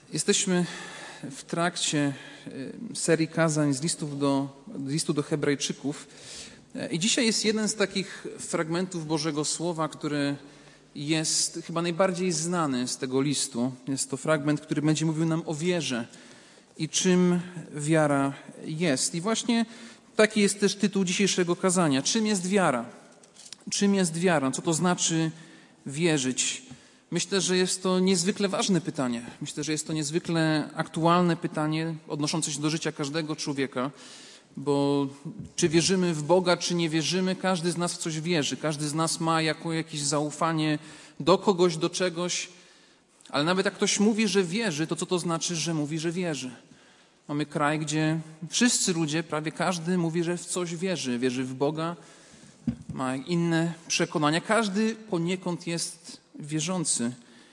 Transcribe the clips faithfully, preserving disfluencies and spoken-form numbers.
Jesteśmy w trakcie serii kazań z, listów do, z listu do Hebrajczyków i dzisiaj jest jeden z takich fragmentów Bożego Słowa, który jest chyba najbardziej znany z tego listu. Jest to fragment, który będzie mówił nam o wierze i czym wiara jest. I właśnie taki jest też tytuł dzisiejszego kazania. Czym jest wiara? Czym jest wiara? Co to znaczy wierzyć? Myślę, że jest to niezwykle ważne pytanie. Myślę, że jest to niezwykle aktualne pytanie odnoszące się do życia każdego człowieka, bo czy wierzymy w Boga, czy nie wierzymy, każdy z nas w coś wierzy. Każdy z nas ma jako jakieś zaufanie do kogoś, do czegoś, ale nawet jak ktoś mówi, że wierzy, to co to znaczy, że mówi, że wierzy? Mamy kraj, gdzie wszyscy ludzie, prawie każdy mówi, że w coś wierzy. Wierzy w Boga, ma inne przekonania. Każdy poniekąd jest wierzący.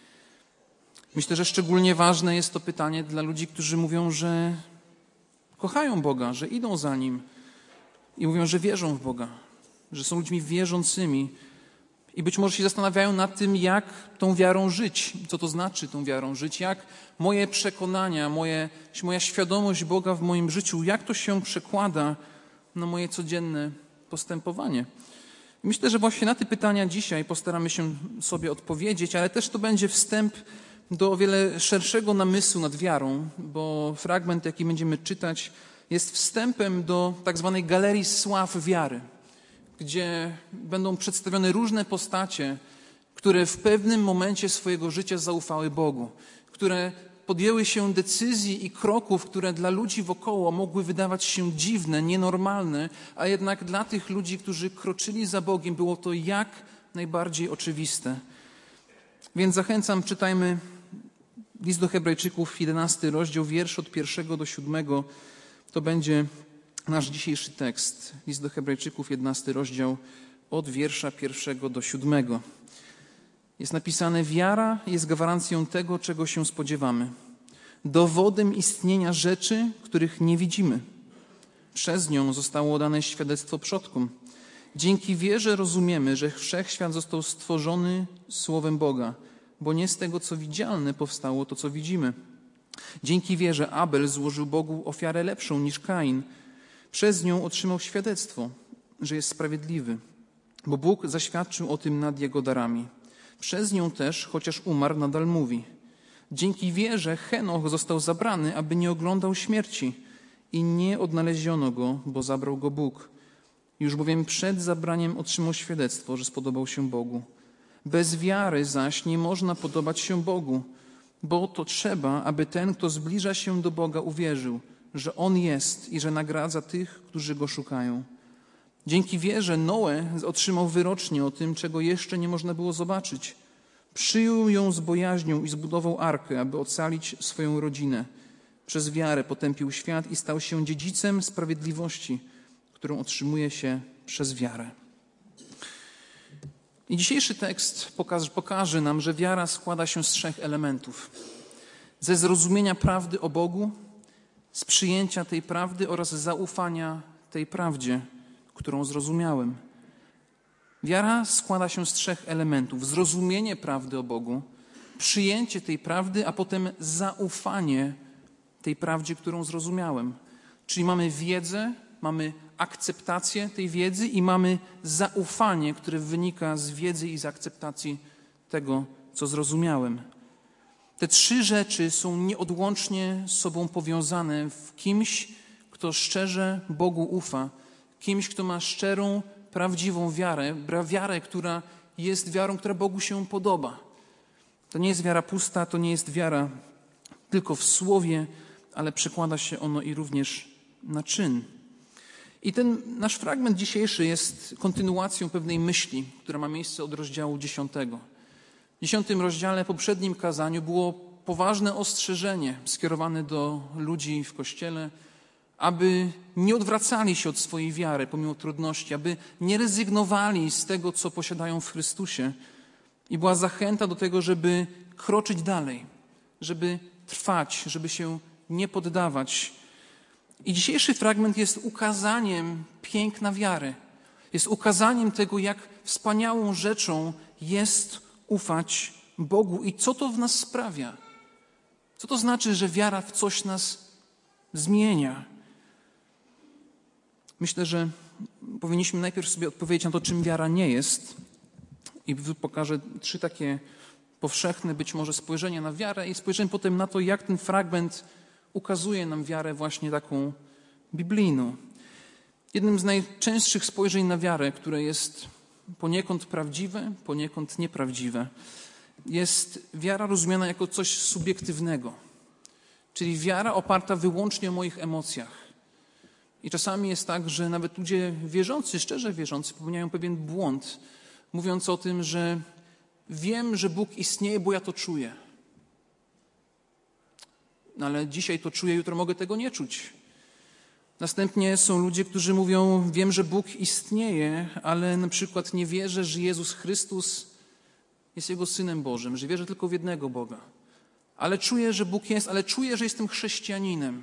Myślę, że szczególnie ważne jest to pytanie dla ludzi, którzy mówią, że kochają Boga, że idą za Nim i mówią, że wierzą w Boga, że są ludźmi wierzącymi i być może się zastanawiają nad tym, jak tą wiarą żyć, co to znaczy tą wiarą żyć, jak moje przekonania, moje, moja świadomość Boga w moim życiu, jak to się przekłada na moje codzienne postępowanie. Myślę, że właśnie na te pytania dzisiaj postaramy się sobie odpowiedzieć, ale też to będzie wstęp do o wiele szerszego namysłu nad wiarą, bo fragment, jaki będziemy czytać, jest wstępem do tak zwanej galerii sław wiary, gdzie będą przedstawione różne postacie, które w pewnym momencie swojego życia zaufały Bogu, które podjęły się decyzji i kroków, które dla ludzi wokoło mogły wydawać się dziwne, nienormalne, a jednak dla tych ludzi, którzy kroczyli za Bogiem, było to jak najbardziej oczywiste. Więc zachęcam, czytajmy list do Hebrajczyków, jedenasty rozdział, wiersz od pierwszego do siódmego. To będzie nasz dzisiejszy tekst. List do Hebrajczyków, jedenasty rozdział, od wiersza pierwszego do siódmego. Jest napisane: wiara jest gwarancją tego, czego się spodziewamy, dowodem istnienia rzeczy, których nie widzimy. Przez nią zostało dane świadectwo przodkom. Dzięki wierze rozumiemy, że wszechświat został stworzony słowem Boga, bo nie z tego, co widzialne, powstało to, co widzimy. Dzięki wierze Abel złożył Bogu ofiarę lepszą niż Kain. Przez nią otrzymał świadectwo, że jest sprawiedliwy, bo Bóg zaświadczył o tym nad jego darami. Przez nią też, chociaż umarł, nadal mówi. Dzięki wierze Henoch został zabrany, aby nie oglądał śmierci i nie odnaleziono go, bo zabrał go Bóg. Już bowiem przed zabraniem otrzymał świadectwo, że spodobał się Bogu. Bez wiary zaś nie można podobać się Bogu, bo to trzeba, aby ten, kto zbliża się do Boga, uwierzył, że On jest i że nagradza tych, którzy Go szukają. Dzięki wierze Noe otrzymał wyrocznię o tym, czego jeszcze nie można było zobaczyć. Przyjął ją z bojaźnią i zbudował arkę, aby ocalić swoją rodzinę. Przez wiarę potępił świat i stał się dziedzicem sprawiedliwości, którą otrzymuje się przez wiarę. I dzisiejszy tekst pokaże, pokaże nam, że wiara składa się z trzech elementów. Ze zrozumienia prawdy o Bogu, z przyjęcia tej prawdy oraz zaufania tej prawdzie, którą zrozumiałem. Wiara składa się z trzech elementów. Zrozumienie prawdy o Bogu, przyjęcie tej prawdy, a potem zaufanie tej prawdzie, którą zrozumiałem. Czyli mamy wiedzę, mamy akceptację tej wiedzy i mamy zaufanie, które wynika z wiedzy i z akceptacji tego, co zrozumiałem. Te trzy rzeczy są nieodłącznie z sobą powiązane w kimś, kto szczerze Bogu ufa, kimś, kto ma szczerą, prawdziwą wiarę, wiarę, która jest wiarą, która Bogu się podoba. To nie jest wiara pusta, to nie jest wiara tylko w słowie, ale przekłada się ono i również na czyn. I ten nasz fragment dzisiejszy jest kontynuacją pewnej myśli, która ma miejsce od rozdziału dziesiątego. W dziesiątym rozdziale, poprzednim kazaniu, było poważne ostrzeżenie skierowane do ludzi w Kościele, aby nie odwracali się od swojej wiary pomimo trudności, aby nie rezygnowali z tego, co posiadają w Chrystusie. I była zachęta do tego, żeby kroczyć dalej, żeby trwać, żeby się nie poddawać. I dzisiejszy fragment jest ukazaniem piękna wiary. Jest ukazaniem tego, jak wspaniałą rzeczą jest ufać Bogu i co to w nas sprawia. Co to znaczy, że wiara w coś nas zmienia? Myślę, że powinniśmy najpierw sobie odpowiedzieć na to, czym wiara nie jest. I pokażę trzy takie powszechne być może spojrzenia na wiarę i spojrzymy potem na to, jak ten fragment ukazuje nam wiarę właśnie taką biblijną. Jednym z najczęstszych spojrzeń na wiarę, które jest poniekąd prawdziwe, poniekąd nieprawdziwe, jest wiara rozumiana jako coś subiektywnego, czyli wiara oparta wyłącznie o moich emocjach. I czasami jest tak, że nawet ludzie wierzący, szczerze wierzący, popełniają pewien błąd, mówiąc o tym, że wiem, że Bóg istnieje, bo ja to czuję. No ale dzisiaj to czuję, jutro mogę tego nie czuć. Następnie są ludzie, którzy mówią, wiem, że Bóg istnieje, ale na przykład nie wierzę, że Jezus Chrystus jest Jego Synem Bożym, że wierzę tylko w jednego Boga. Ale czuję, że Bóg jest, ale czuję, że jestem chrześcijaninem.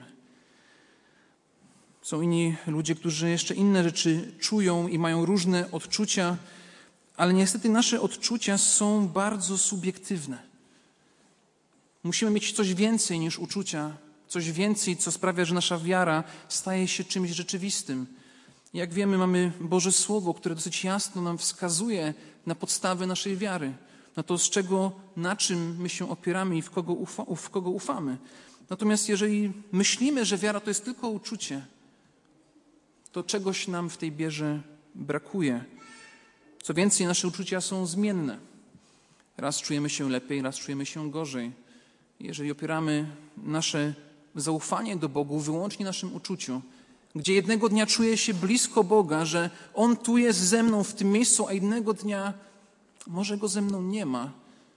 Są inni ludzie, którzy jeszcze inne rzeczy czują i mają różne odczucia, ale niestety nasze odczucia są bardzo subiektywne. Musimy mieć coś więcej niż uczucia, coś więcej, co sprawia, że nasza wiara staje się czymś rzeczywistym. Jak wiemy, mamy Boże Słowo, które dosyć jasno nam wskazuje na podstawę naszej wiary, na to, z czego, na czym my się opieramy i w kogo, ufa, w kogo ufamy. Natomiast jeżeli myślimy, że wiara to jest tylko uczucie, to czegoś nam w tej wierze brakuje. Co więcej, nasze uczucia są zmienne. Raz czujemy się lepiej, raz czujemy się gorzej. Jeżeli opieramy nasze zaufanie do Bogu wyłącznie naszym uczuciu, gdzie jednego dnia czuję się blisko Boga, że On tu jest ze mną w tym miejscu, a innego dnia może Go ze mną nie ma,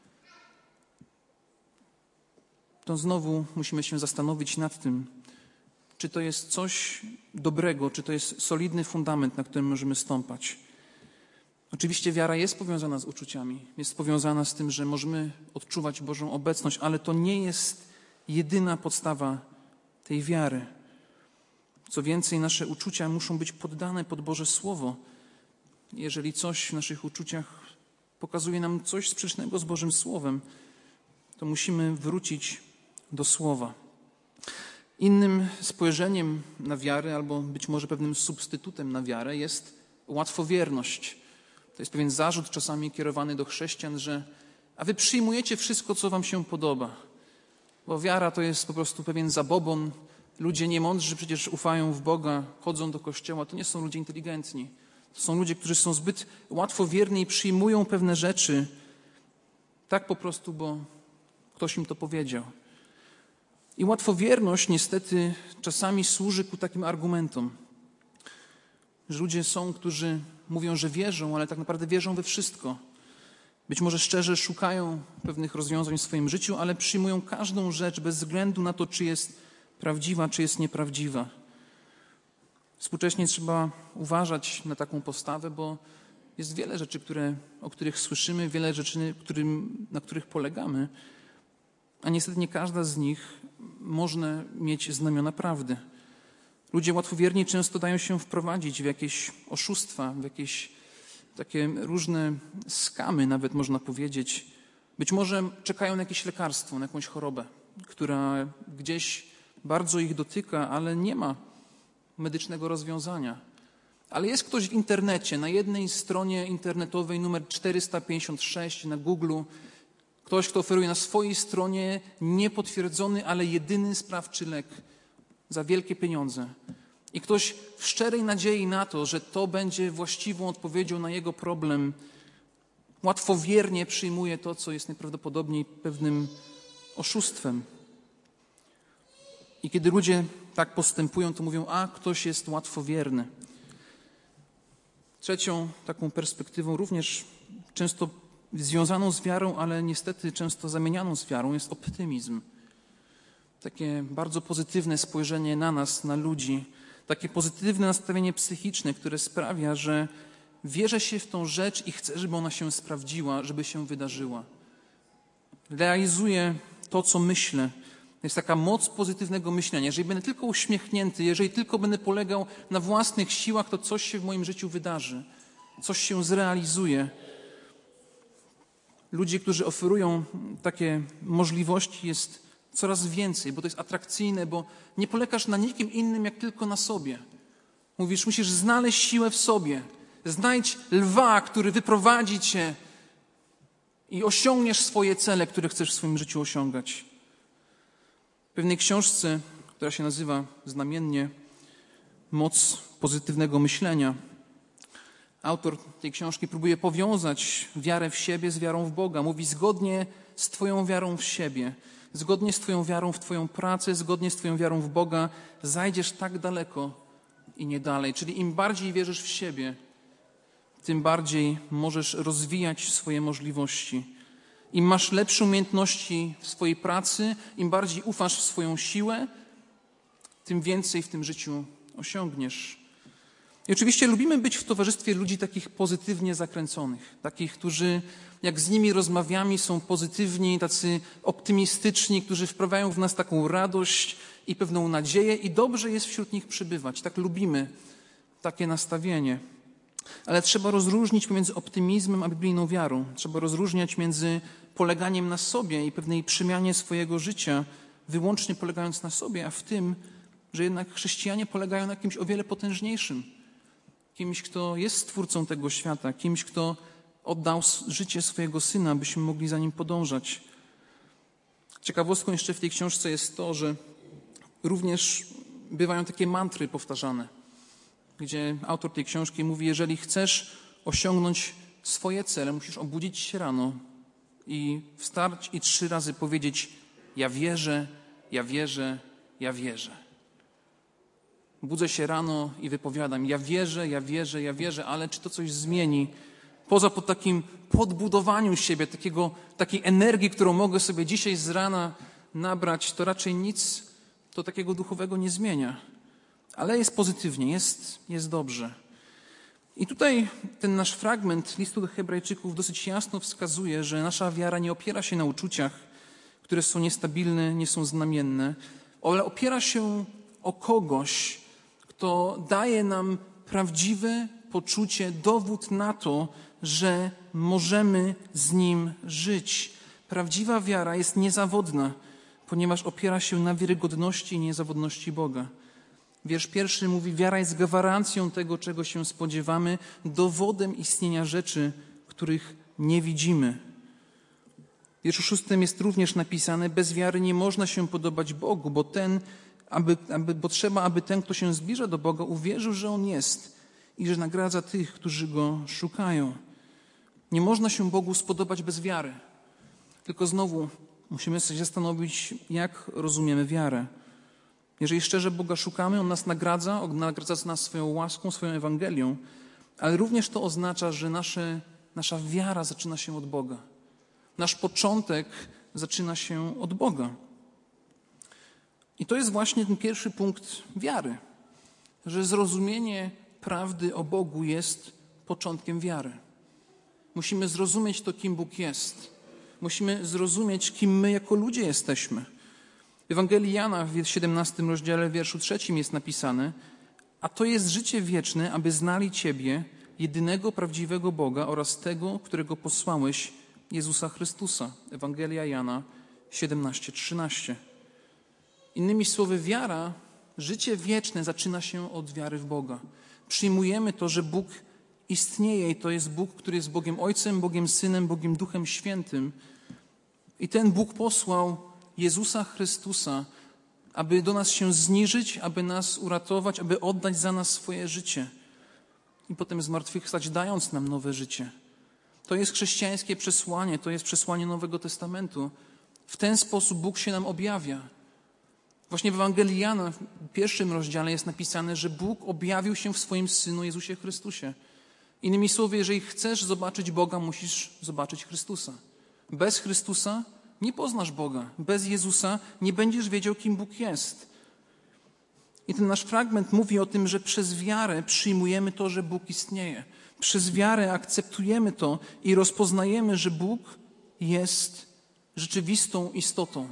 to znowu musimy się zastanowić nad tym, czy to jest coś dobrego, czy to jest solidny fundament, na którym możemy stąpać. Oczywiście wiara jest powiązana z uczuciami, jest powiązana z tym, że możemy odczuwać Bożą obecność, ale to nie jest jedyna podstawa tej wiary. Co więcej, nasze uczucia muszą być poddane pod Boże Słowo. Jeżeli coś w naszych uczuciach pokazuje nam coś sprzecznego z Bożym Słowem, to musimy wrócić do Słowa. Innym spojrzeniem na wiarę, albo być może pewnym substytutem na wiarę jest łatwowierność. To jest pewien zarzut czasami kierowany do chrześcijan, że a wy przyjmujecie wszystko, co wam się podoba. Bo wiara to jest po prostu pewien zabobon. Ludzie niemądrzy przecież ufają w Boga, chodzą do kościoła. To nie są ludzie inteligentni. To są ludzie, którzy są zbyt łatwowierni i przyjmują pewne rzeczy tak po prostu, bo ktoś im to powiedział. I łatwowierność niestety czasami służy ku takim argumentom, że ludzie są, którzy mówią, że wierzą, ale tak naprawdę wierzą we wszystko. Być może szczerze szukają pewnych rozwiązań w swoim życiu, ale przyjmują każdą rzecz bez względu na to, czy jest prawdziwa, czy jest nieprawdziwa. Współcześnie trzeba uważać na taką postawę, bo jest wiele rzeczy, które, o których słyszymy, wiele rzeczy, którym, na których polegamy, a niestety nie każda z nich można mieć znamiona prawdy. Ludzie łatwowierni często dają się wprowadzić w jakieś oszustwa, w jakieś takie różne skamy, nawet można powiedzieć. Być może czekają na jakieś lekarstwo, na jakąś chorobę, która gdzieś bardzo ich dotyka, ale nie ma medycznego rozwiązania. Ale jest ktoś w internecie, na jednej stronie internetowej numer czterysta pięćdziesiąt sześć na Google, ktoś, kto oferuje na swojej stronie niepotwierdzony, ale jedyny sprawczy lek za wielkie pieniądze. I ktoś w szczerej nadziei na to, że to będzie właściwą odpowiedzią na jego problem, łatwowiernie przyjmuje to, co jest najprawdopodobniej pewnym oszustwem. I kiedy ludzie tak postępują, to mówią, a ktoś jest łatwowierny. Trzecią taką perspektywą, również często związaną z wiarą, ale niestety często zamienianą z wiarą, jest optymizm. Takie bardzo pozytywne spojrzenie na nas, na ludzi, takie pozytywne nastawienie psychiczne, które sprawia, że wierzę się w tą rzecz i chcę, żeby ona się sprawdziła, żeby się wydarzyła. Realizuję to, co myślę. To jest taka moc pozytywnego myślenia. Jeżeli będę tylko uśmiechnięty, jeżeli tylko będę polegał na własnych siłach, to coś się w moim życiu wydarzy. Coś się zrealizuje. Ludzie, którzy oferują takie możliwości, jest Coraz więcej, bo to jest atrakcyjne, bo nie polegasz na nikim innym, jak tylko na sobie. Mówisz, musisz znaleźć siłę w sobie. Znajdź lwa, który wyprowadzi cię i osiągniesz swoje cele, które chcesz w swoim życiu osiągać. W pewnej książce, która się nazywa znamiennie Moc pozytywnego myślenia, autor tej książki próbuje powiązać wiarę w siebie z wiarą w Boga. Mówi, zgodnie z twoją wiarą w siebie, zgodnie z twoją wiarą w twoją pracę, zgodnie z twoją wiarą w Boga, zajdziesz tak daleko i nie dalej. Czyli im bardziej wierzysz w siebie, tym bardziej możesz rozwijać swoje możliwości. Im masz lepsze umiejętności w swojej pracy, im bardziej ufasz w swoją siłę, tym więcej w tym życiu osiągniesz. I oczywiście lubimy być w towarzystwie ludzi takich pozytywnie zakręconych, takich, którzy jak z nimi rozmawiamy, są pozytywni, tacy optymistyczni, którzy wprawiają w nas taką radość i pewną nadzieję i dobrze jest wśród nich przybywać. Tak lubimy takie nastawienie. Ale trzeba rozróżnić pomiędzy optymizmem a biblijną wiarą. Trzeba rozróżniać między poleganiem na sobie i pewnej przemianie swojego życia, wyłącznie polegając na sobie, a w tym, że jednak chrześcijanie polegają na kimś o wiele potężniejszym. Kimś, kto jest stwórcą tego świata, kimś, kto oddał życie swojego Syna, abyśmy mogli za Nim podążać. Ciekawostką jeszcze w tej książce jest to, że również bywają takie mantry powtarzane, gdzie autor tej książki mówi, jeżeli chcesz osiągnąć swoje cele, musisz obudzić się rano i wstać i trzy razy powiedzieć: ja wierzę, ja wierzę, ja wierzę. Budzę się rano i wypowiadam: ja wierzę, ja wierzę, ja wierzę, ale czy to coś zmieni? Poza po takim podbudowaniu siebie, takiego, takiej energii, którą mogę sobie dzisiaj z rana nabrać, to raczej nic to takiego duchowego nie zmienia. Ale jest pozytywnie, jest, jest dobrze. I tutaj ten nasz fragment listu do Hebrajczyków dosyć jasno wskazuje, że nasza wiara nie opiera się na uczuciach, które są niestabilne, nie są znamienne, ale opiera się o kogoś, kto daje nam prawdziwe poczucie, dowód na to, że możemy z Nim żyć. Prawdziwa wiara jest niezawodna, ponieważ opiera się na wiarygodności i niezawodności Boga. Wiersz pierwszy mówi: wiara jest gwarancją tego, czego się spodziewamy, dowodem istnienia rzeczy, których nie widzimy. W wierszu szóstym jest również napisane: bez wiary nie można się podobać Bogu, bo ten, aby, aby, bo trzeba, aby ten, kto się zbliża do Boga, uwierzył, że On jest i że nagradza tych, którzy Go szukają. Nie można się Bogu spodobać bez wiary. Tylko znowu musimy się zastanowić, jak rozumiemy wiarę. Jeżeli szczerze Boga szukamy, On nas nagradza, On nagradza nas swoją łaską, swoją Ewangelią, ale również to oznacza, że nasze, nasza wiara zaczyna się od Boga. Nasz początek zaczyna się od Boga. I to jest właśnie ten pierwszy punkt wiary, że zrozumienie prawdy o Bogu jest początkiem wiary. Musimy zrozumieć to, kim Bóg jest. Musimy zrozumieć, kim my jako ludzie jesteśmy. W Ewangelii Jana w siedemnastym rozdziale, w wierszu trzecim jest napisane: a to jest życie wieczne, aby znali Ciebie, jedynego prawdziwego Boga oraz tego, którego posłałeś, Jezusa Chrystusa. Ewangelia Jana siedemnaście trzynaście. Innymi słowy, wiara, życie wieczne zaczyna się od wiary w Boga. Przyjmujemy to, że Bóg istnieje i to jest Bóg, który jest Bogiem Ojcem, Bogiem Synem, Bogiem Duchem Świętym. I ten Bóg posłał Jezusa Chrystusa, aby do nas się zniżyć, aby nas uratować, aby oddać za nas swoje życie i potem zmartwychwstać, dając nam nowe życie. To jest chrześcijańskie przesłanie, to jest przesłanie Nowego Testamentu. W ten sposób Bóg się nam objawia. Właśnie w Ewangelii Jana w pierwszym rozdziale jest napisane, że Bóg objawił się w swoim Synu Jezusie Chrystusie. Innymi słowy, jeżeli chcesz zobaczyć Boga, musisz zobaczyć Chrystusa. Bez Chrystusa nie poznasz Boga. Bez Jezusa nie będziesz wiedział, kim Bóg jest. I ten nasz fragment mówi o tym, że przez wiarę przyjmujemy to, że Bóg istnieje. Przez wiarę akceptujemy to i rozpoznajemy, że Bóg jest rzeczywistą istotą.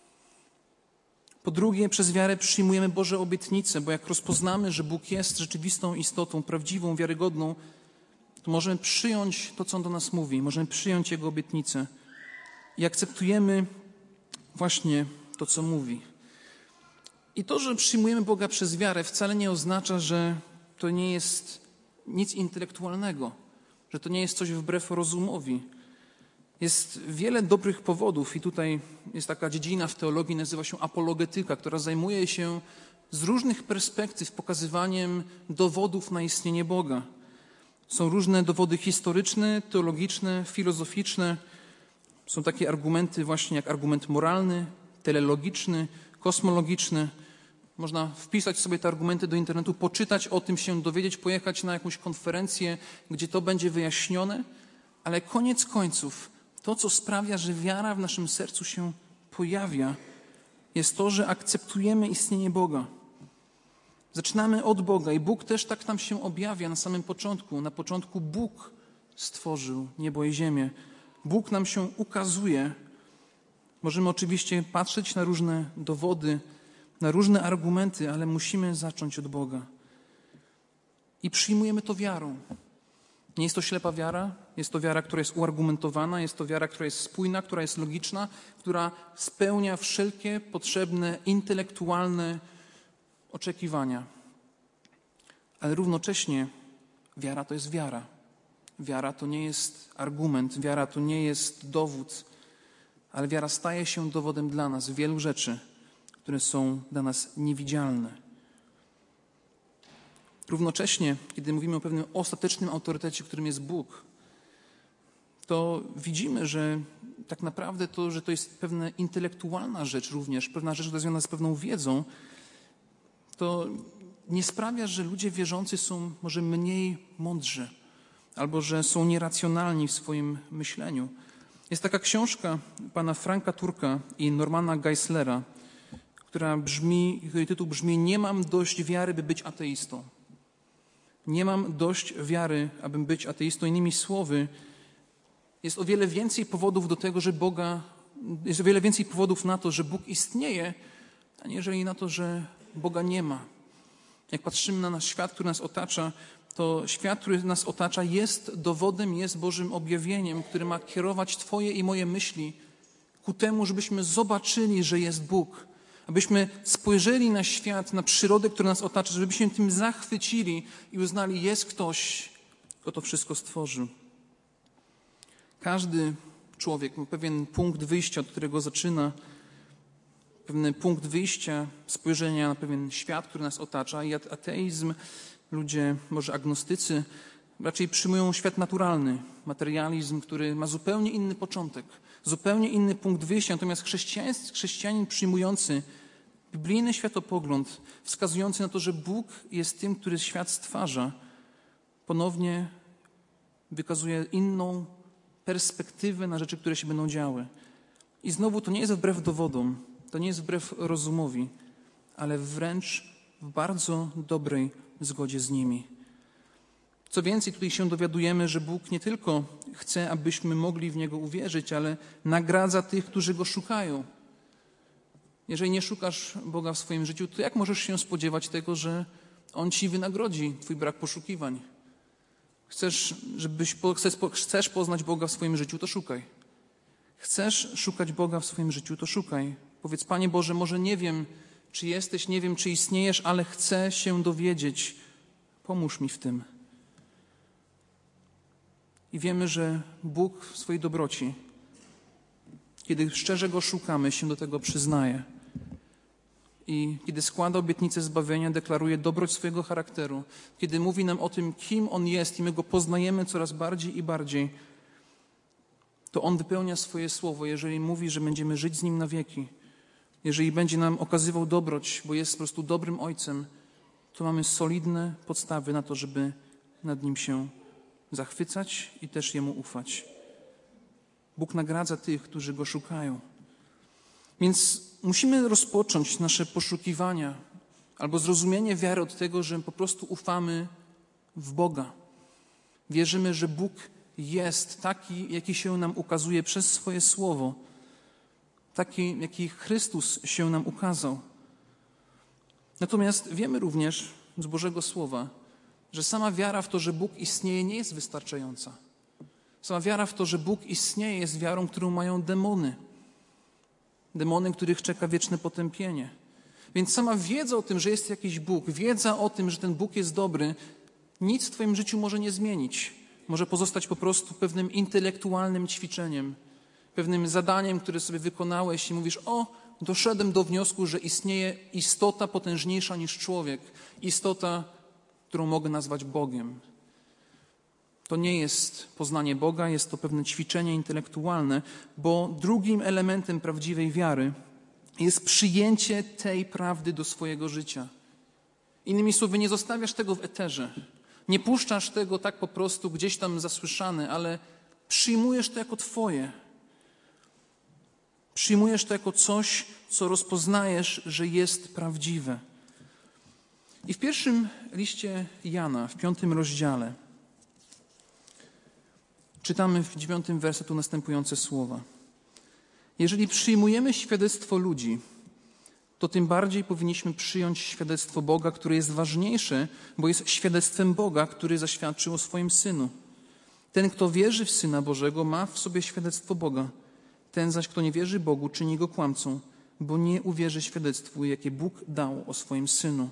Po drugie, przez wiarę przyjmujemy Boże obietnice, bo jak rozpoznamy, że Bóg jest rzeczywistą istotą, prawdziwą, wiarygodną, to możemy przyjąć to, co On do nas mówi. Możemy przyjąć Jego obietnice. I akceptujemy właśnie to, co mówi. I to, że przyjmujemy Boga przez wiarę, wcale nie oznacza, że to nie jest nic intelektualnego, że to nie jest coś wbrew rozumowi. Jest wiele dobrych powodów i tutaj jest taka dziedzina w teologii, nazywa się apologetyka, która zajmuje się z różnych perspektyw pokazywaniem dowodów na istnienie Boga. Są różne dowody historyczne, teologiczne, filozoficzne. Są takie argumenty właśnie jak argument moralny, teleologiczny, kosmologiczny. Można wpisać sobie te argumenty do internetu, poczytać o tym, się dowiedzieć, pojechać na jakąś konferencję, gdzie to będzie wyjaśnione, ale koniec końców to, co sprawia, że wiara w naszym sercu się pojawia, jest to, że akceptujemy istnienie Boga. Zaczynamy od Boga i Bóg też tak nam się objawia na samym początku. Na początku Bóg stworzył niebo i ziemię. Bóg nam się ukazuje. Możemy oczywiście patrzeć na różne dowody, na różne argumenty, ale musimy zacząć od Boga. I przyjmujemy to wiarą. Nie jest to ślepa wiara, jest to wiara, która jest uargumentowana, jest to wiara, która jest spójna, która jest logiczna, która spełnia wszelkie potrzebne intelektualne oczekiwania. Ale równocześnie wiara to jest wiara. Wiara to nie jest argument, wiara to nie jest dowód, ale wiara staje się dowodem dla nas wielu rzeczy, które są dla nas niewidzialne. Równocześnie, kiedy mówimy o pewnym ostatecznym autorytecie, którym jest Bóg, to widzimy, że tak naprawdę to, że to jest pewna intelektualna rzecz również, pewna rzecz związana z pewną wiedzą, to nie sprawia, że ludzie wierzący są może mniej mądrzy albo że są nieracjonalni w swoim myśleniu. Jest taka książka pana Franka Turka i Normana Geislera, która brzmi, której tytuł brzmi „Nie mam dość wiary, by być ateistą”. Nie mam dość wiary, abym być ateistą. Innymi słowy, jest o wiele więcej powodów do tego, że Boga, jest o wiele więcej powodów na to, że Bóg istnieje, aniżeli na to, że Boga nie ma. Jak patrzymy na nasz świat, który nas otacza, to świat, który nas otacza, jest dowodem, jest Bożym objawieniem, który ma kierować Twoje i moje myśli ku temu, żebyśmy zobaczyli, że jest Bóg. Abyśmy spojrzeli na świat, na przyrodę, która nas otacza, żebyśmy tym zachwycili i uznali, jest ktoś, kto to wszystko stworzył. Każdy człowiek ma pewien punkt wyjścia, od którego zaczyna, pewien punkt wyjścia, spojrzenia na pewien świat, który nas otacza. I ateizm, ludzie, może agnostycy, raczej przyjmują świat naturalny, materializm, który ma zupełnie inny początek, zupełnie inny punkt wyjścia. Natomiast chrześcijanin przyjmujący biblijny światopogląd, wskazujący na to, że Bóg jest tym, który świat stwarza, ponownie wykazuje inną perspektywę na rzeczy, które się będą działy. I znowu to nie jest wbrew dowodom, to nie jest wbrew rozumowi, ale wręcz w bardzo dobrej zgodzie z nimi. Co więcej, tutaj się dowiadujemy, że Bóg nie tylko chce, abyśmy mogli w Niego uwierzyć, ale nagradza tych, którzy Go szukają. Jeżeli nie szukasz Boga w swoim życiu, to jak możesz się spodziewać tego, że On ci wynagrodzi twój brak poszukiwań? Chcesz, żebyś, chcesz poznać Boga w swoim życiu, to szukaj. Chcesz szukać Boga w swoim życiu, to szukaj. Powiedz, Panie Boże, może nie wiem, czy jesteś, nie wiem, czy istniejesz, ale chcę się dowiedzieć. Pomóż mi w tym. I wiemy, że Bóg w swojej dobroci, kiedy szczerze Go szukamy, się do tego przyznaje. I kiedy składa obietnicę zbawienia, deklaruje dobroć swojego charakteru, kiedy mówi nam o tym, kim On jest i my Go poznajemy coraz bardziej i bardziej, to On wypełnia swoje słowo, jeżeli mówi, że będziemy żyć z Nim na wieki. Jeżeli będzie nam okazywał dobroć, bo jest po prostu dobrym Ojcem, to mamy solidne podstawy na to, żeby nad Nim się zachwycać i też Jemu ufać. Bóg nagradza tych, którzy Go szukają. Więc musimy rozpocząć nasze poszukiwania albo zrozumienie wiary od tego, że po prostu ufamy w Boga. Wierzymy, że Bóg jest taki, jaki się nam ukazuje przez swoje Słowo. Taki, jaki Chrystus się nam ukazał. Natomiast wiemy również z Bożego Słowa, że sama wiara w to, że Bóg istnieje, nie jest wystarczająca. Sama wiara w to, że Bóg istnieje, jest wiarą, którą mają demony. demony, których czeka wieczne potępienie. Więc sama wiedza o tym, że jest jakiś Bóg, wiedza o tym, że ten Bóg jest dobry, nic w twoim życiu może nie zmienić. Może pozostać po prostu pewnym intelektualnym ćwiczeniem, pewnym zadaniem, które sobie wykonałeś i mówisz: o, doszedłem do wniosku, że istnieje istota potężniejsza niż człowiek, istota, którą mogę nazwać Bogiem. To nie jest poznanie Boga, jest to pewne ćwiczenie intelektualne, bo drugim elementem prawdziwej wiary jest przyjęcie tej prawdy do swojego życia. Innymi słowy, nie zostawiasz tego w eterze. Nie puszczasz tego tak po prostu gdzieś tam zasłyszane, ale przyjmujesz to jako twoje. Przyjmujesz to jako coś, co rozpoznajesz, że jest prawdziwe. I w pierwszym liście Jana, w piątym rozdziale, czytamy w dziewiątym wersetu następujące słowa. Jeżeli przyjmujemy świadectwo ludzi, to tym bardziej powinniśmy przyjąć świadectwo Boga, które jest ważniejsze, bo jest świadectwem Boga, który zaświadczył o swoim Synu. Ten, kto wierzy w Syna Bożego, ma w sobie świadectwo Boga. Ten zaś, kto nie wierzy Bogu, czyni go kłamcą, bo nie uwierzy świadectwu, jakie Bóg dał o swoim Synu.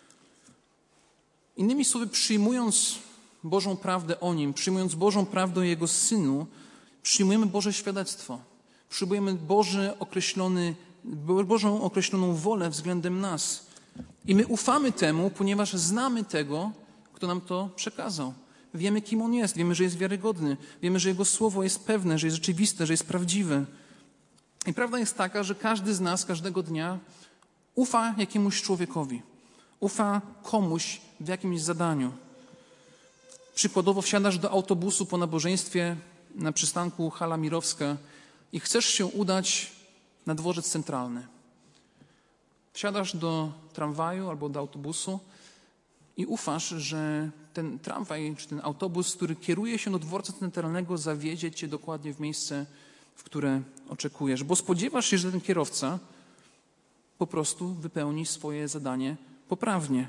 Innymi słowy, przyjmując Bożą prawdę o Nim, przyjmując Bożą prawdę o Jego Synu, przyjmujemy Boże świadectwo. Przyjmujemy Boży określony, Bożą określoną wolę względem nas. I my ufamy temu, ponieważ znamy tego, kto nam to przekazał. Wiemy, kim On jest, wiemy, że jest wiarygodny, wiemy, że Jego słowo jest pewne, że jest rzeczywiste, że jest prawdziwe. I prawda jest taka, że każdy z nas każdego dnia ufa jakiemuś człowiekowi, ufa komuś w jakimś zadaniu. Przykładowo wsiadasz do autobusu po nabożeństwie na przystanku Hala Mirowska i chcesz się udać na dworzec centralny. Wsiadasz do tramwaju albo do autobusu i ufasz, że ten tramwaj czy ten autobus, który kieruje się do dworca centralnego, zawiezie cię dokładnie w miejsce, w które oczekujesz. Bo spodziewasz się, że ten kierowca po prostu wypełni swoje zadanie poprawnie.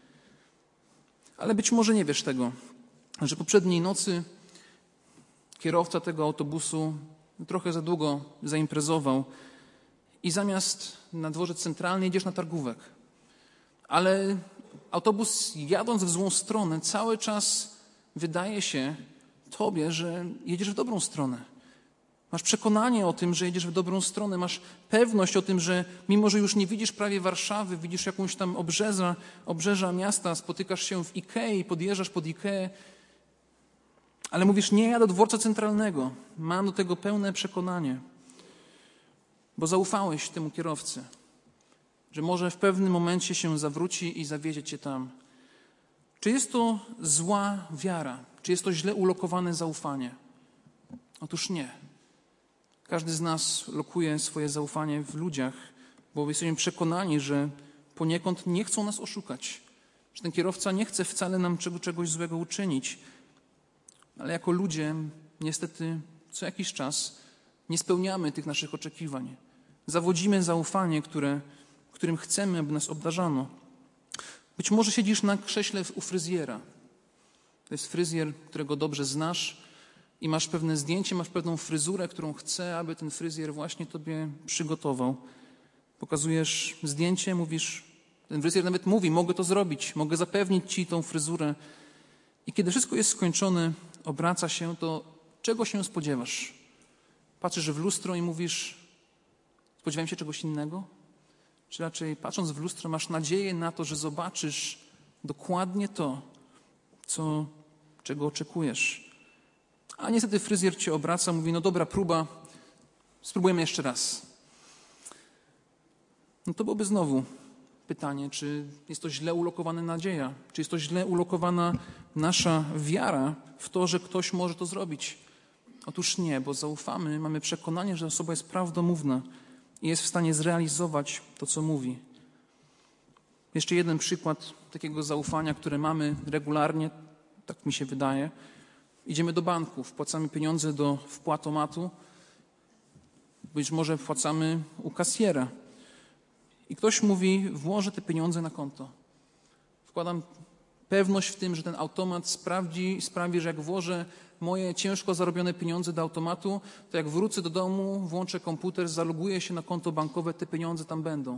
Ale być może nie wiesz tego, że poprzedniej nocy kierowca tego autobusu trochę za długo zaimprezował i zamiast na dworzec centralny jedziesz na targówek. Ale autobus, jadąc w złą stronę, cały czas wydaje się tobie, że jedziesz w dobrą stronę. Masz przekonanie o tym, że jedziesz w dobrą stronę. Masz pewność o tym, że mimo, że już nie widzisz prawie Warszawy, widzisz jakąś tam obrzeża, obrzeża miasta, spotykasz się w Ikei, podjeżdżasz pod Ikeę, ale mówisz: nie, ja do dworca centralnego. Mam do tego pełne przekonanie, bo zaufałeś temu kierowcy, że może w pewnym momencie się zawróci i zawiezie cię tam. Czy jest to zła wiara? Czy jest to źle ulokowane zaufanie? Otóż nie. Każdy z nas lokuje swoje zaufanie w ludziach, bo jesteśmy przekonani, że poniekąd nie chcą nas oszukać, że ten kierowca nie chce wcale nam czego, czegoś złego uczynić. Ale jako ludzie niestety co jakiś czas nie spełniamy tych naszych oczekiwań. Zawodzimy zaufanie, które, którym chcemy, aby nas obdarzano. Być może siedzisz na krześle u fryzjera. To jest fryzjer, którego dobrze znasz i masz pewne zdjęcie, masz pewną fryzurę, którą chce, aby ten fryzjer właśnie tobie przygotował. Pokazujesz zdjęcie, mówisz, ten fryzjer nawet mówi: mogę to zrobić, mogę zapewnić ci tą fryzurę. I kiedy wszystko jest skończone, obraca się, to czego się spodziewasz? Patrzysz w lustro i mówisz: spodziewałem się czegoś innego? Czy raczej patrząc w lustro masz nadzieję na to, że zobaczysz dokładnie to, co, czego oczekujesz? A niestety fryzjer cię obraca, mówi: no dobra próba, spróbujemy jeszcze raz. No to byłoby znowu pytanie, czy jest to źle ulokowana nadzieja, czy jest to źle ulokowana nasza wiara w to, że ktoś może to zrobić. Otóż nie, bo zaufamy, mamy przekonanie, że osoba jest prawdomówna i jest w stanie zrealizować to, co mówi. Jeszcze jeden przykład takiego zaufania, które mamy regularnie, tak mi się wydaje. Idziemy do banku, wpłacamy pieniądze do wpłatomatu, być może wpłacamy u kasjera. I ktoś mówi: włożę te pieniądze na konto. Wkładam Pewność w tym, że ten automat sprawdzi, sprawi, że jak włożę moje ciężko zarobione pieniądze do automatu, to jak wrócę do domu, włączę komputer, zaloguję się na konto bankowe, te pieniądze tam będą.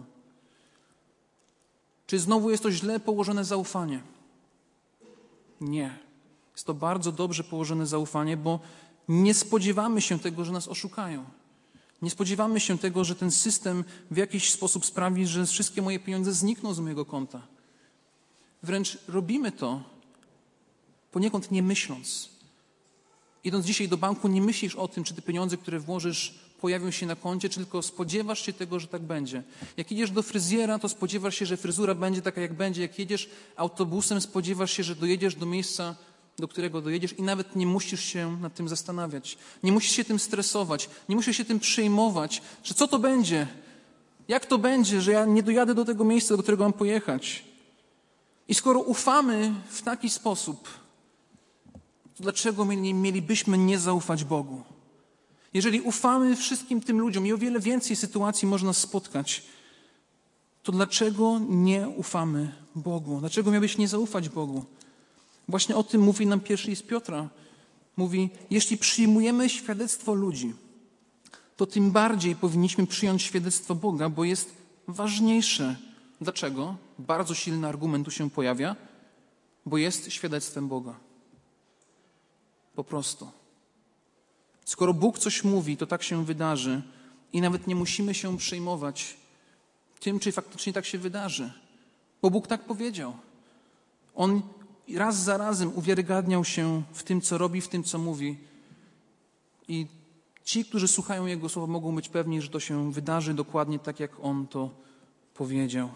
Czy znowu jest to źle położone zaufanie? Nie. Jest to bardzo dobrze położone zaufanie, bo nie spodziewamy się tego, że nas oszukają. Nie spodziewamy się tego, że ten system w jakiś sposób sprawi, że wszystkie moje pieniądze znikną z mojego konta. Wręcz robimy to poniekąd nie myśląc. Idąc dzisiaj do banku, nie myślisz o tym, czy te pieniądze, które włożysz, pojawią się na koncie, czy tylko spodziewasz się tego, że tak będzie. Jak idziesz do fryzjera, to spodziewasz się, że fryzura będzie taka, jak będzie. Jak jedziesz autobusem, spodziewasz się, że dojedziesz do miejsca, do którego dojedziesz i nawet nie musisz się nad tym zastanawiać. Nie musisz się tym stresować, nie musisz się tym przejmować, że co to będzie, jak to będzie, że ja nie dojadę do tego miejsca, do którego mam pojechać. I skoro ufamy w taki sposób, to dlaczego mielibyśmy nie zaufać Bogu? Jeżeli ufamy wszystkim tym ludziom i o wiele więcej sytuacji można spotkać, to dlaczego nie ufamy Bogu? Dlaczego miałbyś nie zaufać Bogu? Właśnie o tym mówi nam pierwszy list Piotra. Mówi, jeśli przyjmujemy świadectwo ludzi, to tym bardziej powinniśmy przyjąć świadectwo Boga, bo jest ważniejsze. Dlaczego? Bardzo silny argument tu się pojawia, bo jest świadectwem Boga. Po prostu. Skoro Bóg coś mówi, to tak się wydarzy i nawet nie musimy się przejmować tym, czy faktycznie tak się wydarzy, bo Bóg tak powiedział. On raz za razem uwiarygadniał się w tym, co robi, w tym, co mówi i ci, którzy słuchają Jego słowa, mogą być pewni, że to się wydarzy dokładnie tak, jak On to powiedział.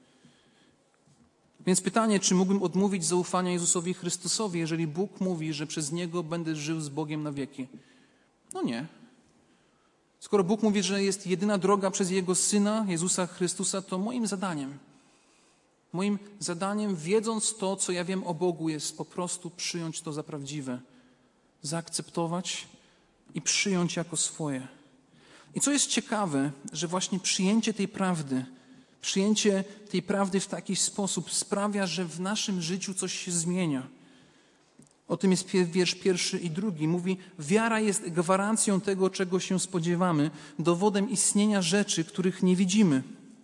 Więc pytanie, czy mógłbym odmówić zaufania Jezusowi Chrystusowi, jeżeli Bóg mówi, że przez Niego będę żył z Bogiem na wieki? No nie. Skoro Bóg mówi, że jest jedyna droga przez Jego Syna, Jezusa Chrystusa, to moim zadaniem, moim zadaniem, wiedząc to, co ja wiem o Bogu, jest po prostu przyjąć to za prawdziwe, zaakceptować i przyjąć jako swoje. I co jest ciekawe, że właśnie przyjęcie tej prawdy, przyjęcie tej prawdy w taki sposób sprawia, że w naszym życiu coś się zmienia. O tym jest wiersz pierwszy i drugi. Mówi, wiara jest gwarancją tego, czego się spodziewamy, dowodem istnienia rzeczy, których nie widzimy.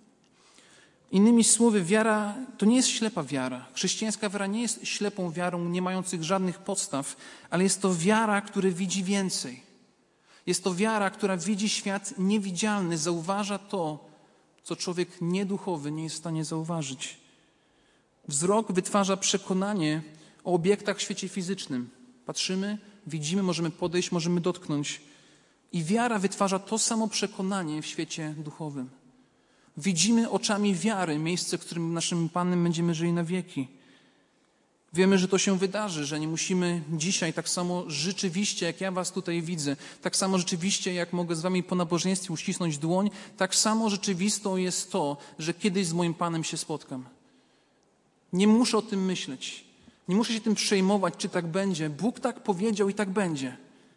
Innymi słowy, wiara to nie jest ślepa wiara. Chrześcijańska wiara nie jest ślepą wiarą, nie mających żadnych podstaw, ale jest to wiara, która widzi więcej. Jest to wiara, która widzi świat niewidzialny, zauważa to, co człowiek nieduchowy nie jest w stanie zauważyć. Wzrok wytwarza przekonanie o obiektach w świecie fizycznym. Patrzymy, widzimy, możemy podejść, możemy dotknąć. I wiara wytwarza to samo przekonanie w świecie duchowym. Widzimy oczami wiary miejsce, w którym naszym Panem będziemy żyli na wieki. Wiemy, że to się wydarzy, że nie musimy dzisiaj tak samo rzeczywiście, jak ja was tutaj widzę, tak samo rzeczywiście, jak mogę z wami po nabożeństwie uścisnąć dłoń, tak samo rzeczywistą jest to, że kiedyś z moim Panem się spotkam. Nie muszę o tym myśleć. Nie muszę się tym przejmować, czy tak będzie. Bóg tak powiedział i tak będzie.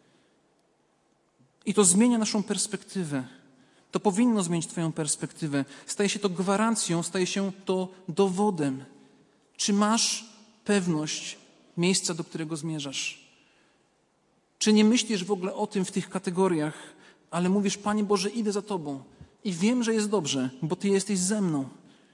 I to zmienia naszą perspektywę. To powinno zmienić twoją perspektywę. Staje się to gwarancją, staje się to dowodem. Czy masz pewność miejsca, do którego zmierzasz? Czy nie myślisz w ogóle o tym w tych kategoriach, ale mówisz, Panie Boże, idę za Tobą i wiem, że jest dobrze, bo Ty jesteś ze mną.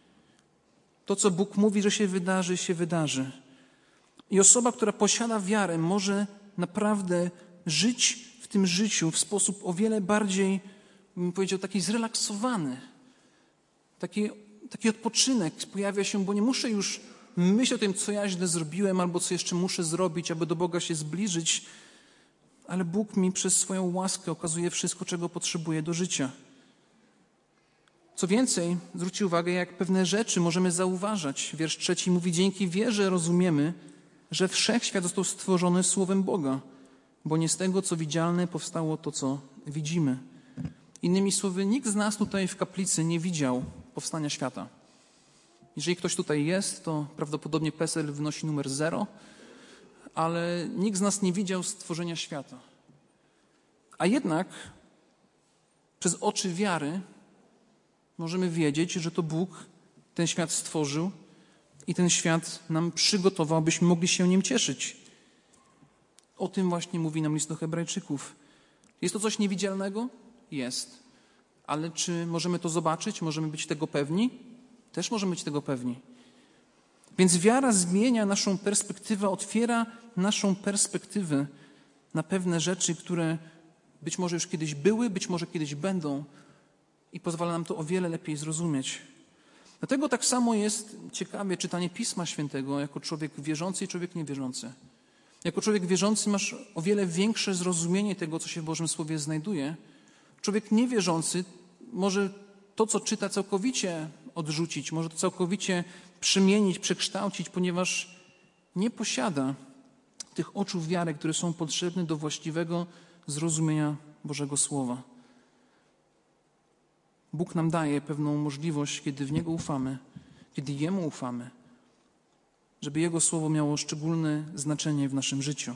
To, co Bóg mówi, że się wydarzy, się wydarzy. I osoba, która posiada wiarę, może naprawdę żyć w tym życiu w sposób o wiele bardziej, bym powiedział, taki zrelaksowany. Taki, taki odpoczynek pojawia się, bo nie muszę już myśleć o tym, co ja źle zrobiłem, albo co jeszcze muszę zrobić, aby do Boga się zbliżyć, ale Bóg mi przez swoją łaskę okazuje wszystko, czego potrzebuję do życia. Co więcej, zwróćcie uwagę, jak pewne rzeczy możemy zauważać. Wiersz trzeci mówi, dzięki wierze rozumiemy, że wszechświat został stworzony słowem Boga, bo nie z tego, co widzialne, powstało to, co widzimy. Innymi słowy, nikt z nas tutaj w kaplicy nie widział powstania świata. Jeżeli ktoś tutaj jest, to prawdopodobnie PESEL wnosi numer zero, ale nikt z nas nie widział stworzenia świata. A jednak przez oczy wiary możemy wiedzieć, że to Bóg ten świat stworzył i ten świat nam przygotował, abyśmy mogli się nim cieszyć. O tym właśnie mówi nam list do Hebrajczyków. Jest to coś niewidzialnego? Jest. Ale czy możemy to zobaczyć? Możemy być tego pewni? Też możemy być tego pewni. Więc wiara zmienia naszą perspektywę, otwiera naszą perspektywę na pewne rzeczy, które być może już kiedyś były, być może kiedyś będą i pozwala nam to o wiele lepiej zrozumieć. Dlatego tak samo jest ciekawie czytanie Pisma Świętego jako człowiek wierzący i człowiek niewierzący. Jako człowiek wierzący masz o wiele większe zrozumienie tego, co się w Bożym Słowie znajduje. Człowiek niewierzący może to, co czyta, całkowicie odrzucić, może to całkowicie przemienić, przekształcić, ponieważ nie posiada tych oczu wiary, które są potrzebne do właściwego zrozumienia Bożego Słowa. Bóg nam daje pewną możliwość, kiedy w Niego ufamy, kiedy Jemu ufamy, żeby Jego Słowo miało szczególne znaczenie w naszym życiu.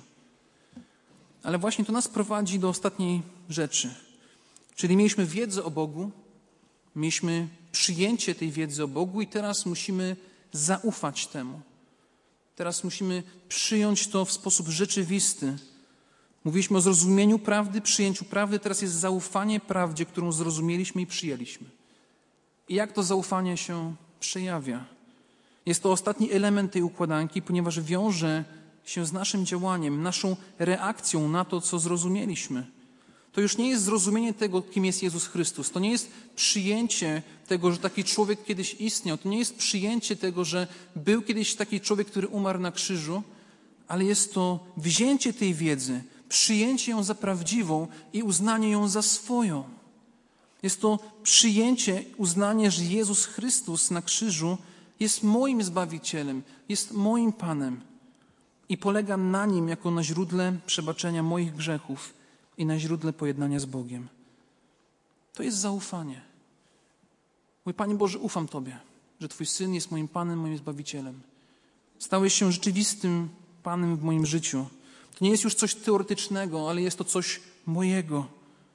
Ale właśnie to nas prowadzi do ostatniej rzeczy. Czyli mieliśmy wiedzę o Bogu, mieliśmy przyjęcie tej wiedzy o Bogu i teraz musimy zaufać temu. Teraz musimy przyjąć to w sposób rzeczywisty. Mówiliśmy o zrozumieniu prawdy, przyjęciu prawdy, teraz jest zaufanie prawdzie, którą zrozumieliśmy i przyjęliśmy. I jak to zaufanie się przejawia? Jest to ostatni element tej układanki, ponieważ wiąże się z naszym działaniem, naszą reakcją na to, co zrozumieliśmy. To już nie jest zrozumienie tego, kim jest Jezus Chrystus. To nie jest przyjęcie tego, że taki człowiek kiedyś istniał. To nie jest przyjęcie tego, że był kiedyś taki człowiek, który umarł na krzyżu, ale jest to wzięcie tej wiedzy, przyjęcie ją za prawdziwą i uznanie ją za swoją. Jest to przyjęcie, uznanie, że Jezus Chrystus na krzyżu jest moim Zbawicielem, jest moim Panem i polegam na Nim jako na źródle przebaczenia moich grzechów i na źródle pojednania z Bogiem. To jest zaufanie. Mój Panie Boże, ufam Tobie, że Twój Syn jest moim Panem, moim Zbawicielem. Stałeś się rzeczywistym Panem w moim życiu. To nie jest już coś teoretycznego, ale jest to coś mojego.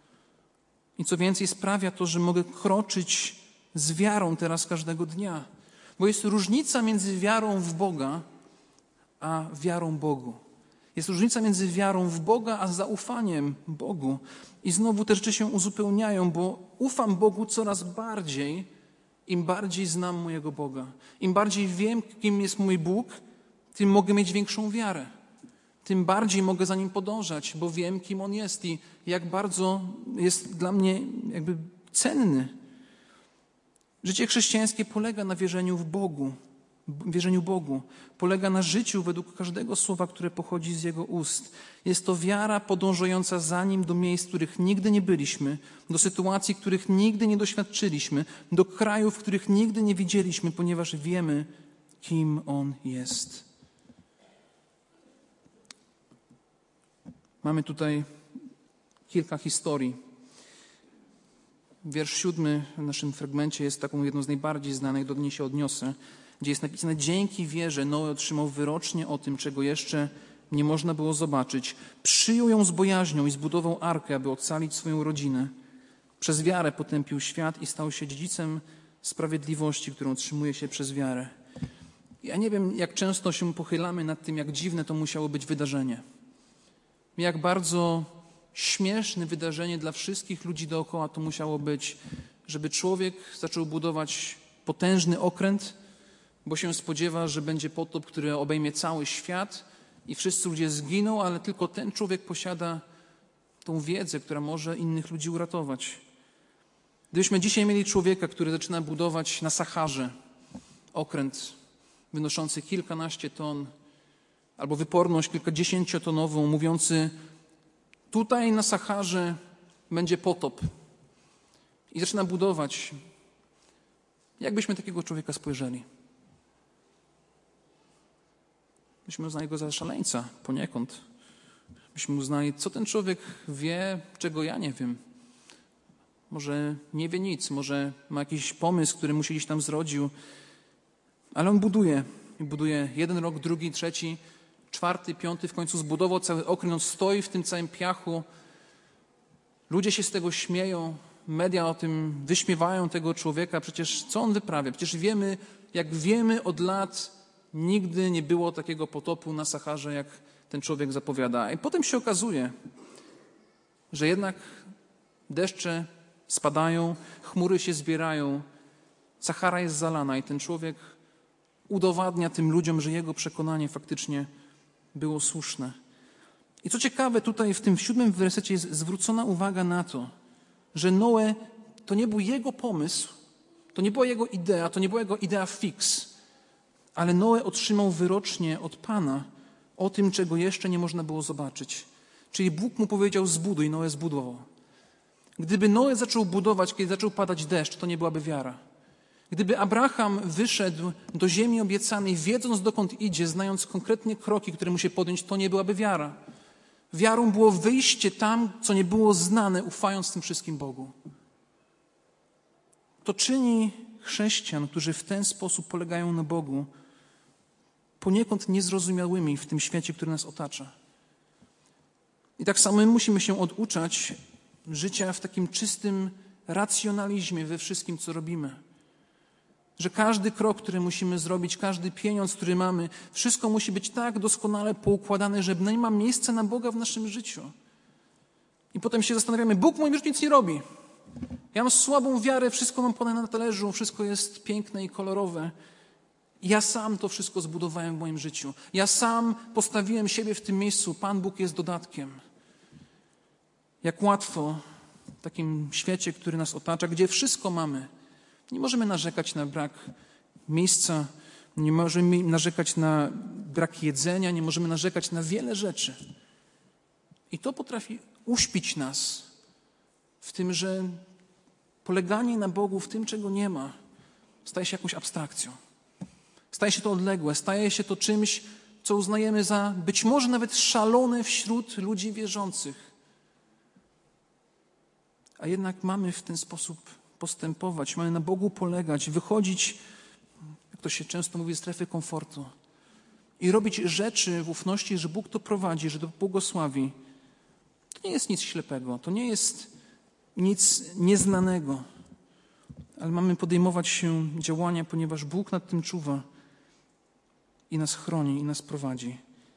I co więcej, sprawia to, że mogę kroczyć z wiarą teraz każdego dnia. Bo jest różnica między wiarą w Boga, a wiarą Bogu. Jest różnica między wiarą w Boga, a zaufaniem Bogu. I znowu te rzeczy się uzupełniają, bo ufam Bogu coraz bardziej, im bardziej znam mojego Boga. Im bardziej wiem, kim jest mój Bóg, tym mogę mieć większą wiarę. Tym bardziej mogę za Nim podążać, bo wiem, kim On jest i jak bardzo jest dla mnie jakby cenny. Życie chrześcijańskie polega na wierzeniu w Bogu, wierzeniu Bogu. Polega na życiu według każdego słowa, które pochodzi z Jego ust. Jest to wiara podążająca za Nim do miejsc, w których nigdy nie byliśmy, do sytuacji, których nigdy nie doświadczyliśmy, do krajów, których nigdy nie widzieliśmy, ponieważ wiemy, kim On jest. Mamy tutaj kilka historii. Wiersz siódmy w naszym fragmencie jest taką jedną z najbardziej znanych, do niej się odniosę, gdzie jest napisane: dzięki wierze Noe otrzymał wyrocznie o tym, czego jeszcze nie można było zobaczyć. Przyjął ją z bojaźnią i zbudował arkę, aby ocalić swoją rodzinę. Przez wiarę potępił świat i stał się dziedzicem sprawiedliwości, którą otrzymuje się przez wiarę. Ja nie wiem, jak często się pochylamy nad tym, jak dziwne to musiało być wydarzenie. Jak bardzo śmieszne wydarzenie dla wszystkich ludzi dookoła to musiało być, żeby człowiek zaczął budować potężny okręt, bo się spodziewa, że będzie potop, który obejmie cały świat i wszyscy ludzie zginą, ale tylko ten człowiek posiada tą wiedzę, która może innych ludzi uratować. Gdybyśmy dzisiaj mieli człowieka, który zaczyna budować na Saharze okręt wynoszący kilkanaście ton, albo wyporność kilkadziesięciotonową, mówiący: tutaj na Saharze będzie potop, i zaczyna budować, jak byśmy takiego człowieka spojrzeli? Byśmy uznali go za szaleńca poniekąd. Byśmy uznali, co ten człowiek wie, czego ja nie wiem. Może nie wie nic, może ma jakiś pomysł, który mu się gdzieś tam zrodził, ale on buduje. I buduje jeden rok, drugi, trzeci, czwarty, piąty, w końcu zbudował cały okręt, on stoi w tym całym piachu. Ludzie się z tego śmieją, media o tym wyśmiewają tego człowieka. Przecież co on wyprawia? Przecież wiemy, jak wiemy od lat, Nigdy nie było takiego potopu na Saharze, jak ten człowiek zapowiada. I potem się okazuje, że jednak deszcze spadają, chmury się zbierają, Sahara jest zalana i ten człowiek udowadnia tym ludziom, że jego przekonanie faktycznie było słuszne. I co ciekawe, tutaj w tym siódmym wersecie jest zwrócona uwaga na to, że Noe to nie był jego pomysł, to nie była jego idea, to nie była jego idea fix, ale Noe otrzymał wyrocznie od Pana o tym, czego jeszcze nie można było zobaczyć. Czyli Bóg mu powiedział: zbuduj, Noe zbudował. Gdyby Noe zaczął budować, kiedy zaczął padać deszcz, to nie byłaby wiara. Gdyby Abraham wyszedł do ziemi obiecanej, wiedząc dokąd idzie, znając konkretnie kroki, które musi podjąć, to nie byłaby wiara. Wiarą było wyjście tam, co nie było znane, ufając tym wszystkim Bogu. To czyni chrześcijan, którzy w ten sposób polegają na Bogu, poniekąd niezrozumiałymi w tym świecie, który nas otacza. I tak samo my musimy się oduczać życia w takim czystym racjonalizmie we wszystkim, co robimy. Że każdy krok, który musimy zrobić, każdy pieniądz, który mamy, wszystko musi być tak doskonale poukładane, że nie ma miejsca na Boga w naszym życiu. I potem się zastanawiamy: Bóg w moim życiu nic nie robi. Ja mam słabą wiarę, wszystko mam podane na talerzu, wszystko jest piękne i kolorowe. Ja sam to wszystko zbudowałem w moim życiu. Ja sam postawiłem siebie w tym miejscu. Pan Bóg jest dodatkiem. Jak łatwo w takim świecie, który nas otacza, gdzie wszystko mamy, nie możemy narzekać na brak miejsca, nie możemy narzekać na brak jedzenia, nie możemy narzekać na wiele rzeczy. I to potrafi uśpić nas w tym, że poleganie na Bogu w tym, czego nie ma, staje się jakąś abstrakcją. Staje się to odległe, staje się to czymś, co uznajemy za być może nawet szalone wśród ludzi wierzących. A jednak mamy w ten sposób postępować, mamy na Bogu polegać, wychodzić, jak to się często mówi, z strefy komfortu i robić rzeczy w ufności, że Bóg to prowadzi, że to błogosławi. To nie jest nic ślepego, to nie jest nic nieznanego, ale mamy podejmować się działania, ponieważ Bóg nad tym czuwa i nas chroni, i nas prowadzi.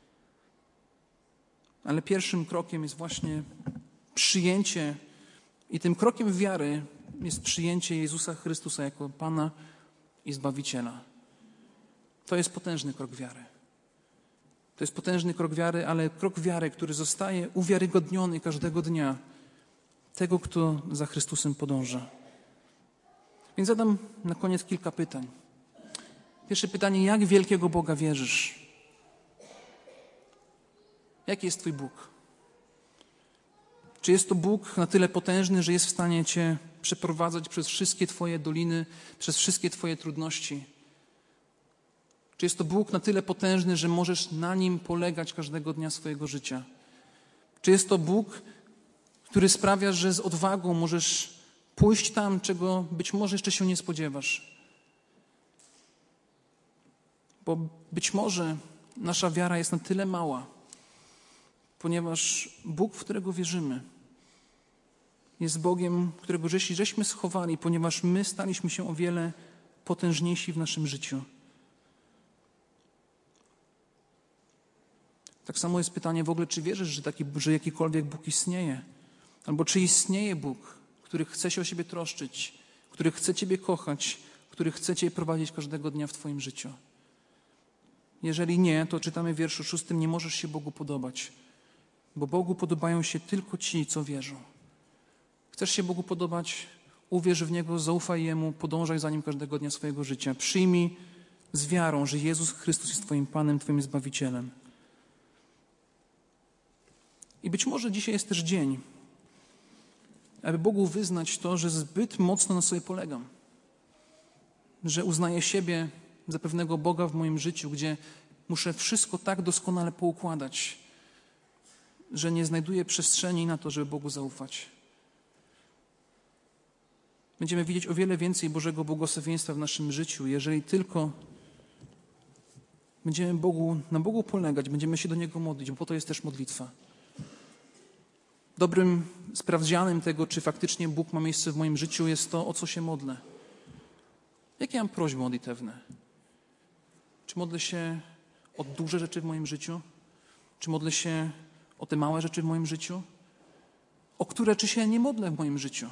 Ale pierwszym krokiem jest właśnie przyjęcie i tym krokiem wiary jest przyjęcie Jezusa Chrystusa jako Pana i Zbawiciela. To jest potężny krok wiary. To jest potężny krok wiary, ale krok wiary, który zostaje uwiarygodniony każdego dnia tego, kto za Chrystusem podąża. Więc zadam na koniec kilka pytań. Pierwsze pytanie: jak wielkiego Boga wierzysz? Jaki jest Twój Bóg? Czy jest to Bóg na tyle potężny, że jest w stanie Cię przeprowadzać przez wszystkie Twoje doliny, przez wszystkie Twoje trudności? Czy jest to Bóg na tyle potężny, że możesz na Nim polegać każdego dnia swojego życia? Czy jest to Bóg, który sprawia, że z odwagą możesz pójść tam, czego być może jeszcze się nie spodziewasz? Bo być może nasza wiara jest na tyle mała, ponieważ Bóg, w którego wierzymy, jest Bogiem, którego żeś, żeśmy schowali, ponieważ my staliśmy się o wiele potężniejsi w naszym życiu. Tak samo jest pytanie w ogóle, czy wierzysz, że, taki, że jakikolwiek Bóg istnieje? Albo czy istnieje Bóg, który chce się o siebie troszczyć, który chce Ciebie kochać, który chce Cię prowadzić każdego dnia w Twoim życiu? Jeżeli nie, to czytamy w wierszu szóstym: nie możesz się Bogu podobać, bo Bogu podobają się tylko ci, co wierzą. Chcesz się Bogu podobać? Uwierz w Niego, zaufaj Jemu, podążaj za Nim każdego dnia swojego życia. Przyjmij z wiarą, że Jezus Chrystus jest Twoim Panem, Twoim Zbawicielem. I być może dzisiaj jest też dzień, aby Bogu wyznać to, że zbyt mocno na sobie polegam. Że uznaję siebie za pewnego Boga w moim życiu, gdzie muszę wszystko tak doskonale poukładać, że nie znajduję przestrzeni na to, żeby Bogu zaufać. Będziemy widzieć o wiele więcej Bożego błogosławieństwa w naszym życiu, jeżeli tylko będziemy Bogu, na Bogu polegać, będziemy się do Niego modlić, bo po to jest też modlitwa. Dobrym sprawdzianem tego, czy faktycznie Bóg ma miejsce w moim życiu, jest to, o co się modlę. Jakie mam prośby modlitewne? Czy Czy modlę się o duże rzeczy w moim życiu? Czy modlę się o te małe rzeczy w moim życiu? O które rzeczy się nie modlę w moim życiu?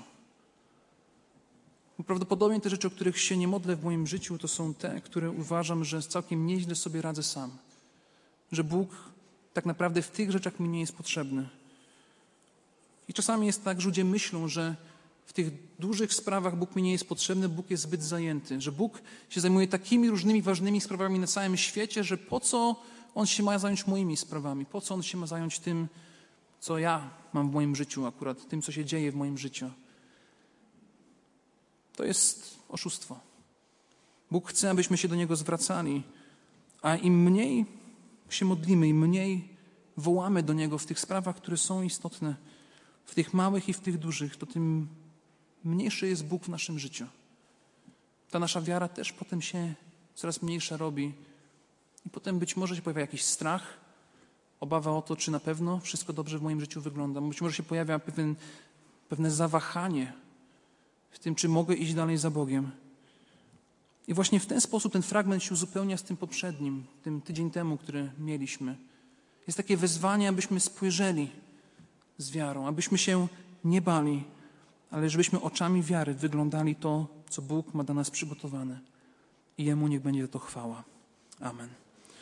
Bo prawdopodobnie te rzeczy, o których się nie modlę w moim życiu, to są te, które uważam, że całkiem nieźle sobie radzę sam. Że Bóg tak naprawdę w tych rzeczach mi nie jest potrzebny. I czasami jest tak, że ludzie myślą, że w tych dużych sprawach Bóg mi nie jest potrzebny, Bóg jest zbyt zajęty. Że Bóg się zajmuje takimi różnymi ważnymi sprawami na całym świecie, że po co On się ma zająć moimi sprawami? Po co On się ma zająć tym, co ja mam w moim życiu akurat, tym, co się dzieje w moim życiu? To jest oszustwo. Bóg chce, abyśmy się do Niego zwracali, a im mniej się modlimy, im mniej wołamy do Niego w tych sprawach, które są istotne, w tych małych i w tych dużych, to tym mniejszy jest Bóg w naszym życiu. Ta nasza wiara też potem się coraz mniejsza robi i potem być może się pojawia jakiś strach, obawa o to, czy na pewno wszystko dobrze w moim życiu wygląda. Być może się pojawia pewien, pewne zawahanie w tym, czy mogę iść dalej za Bogiem. I właśnie w ten sposób ten fragment się uzupełnia z tym poprzednim, tym tydzień temu, który mieliśmy. Jest takie wezwanie, abyśmy spojrzeli z wiarą, abyśmy się nie bali, ale żebyśmy oczami wiary wyglądali to, co Bóg ma dla nas przygotowane. I Jemu niech będzie za to chwała. Amen.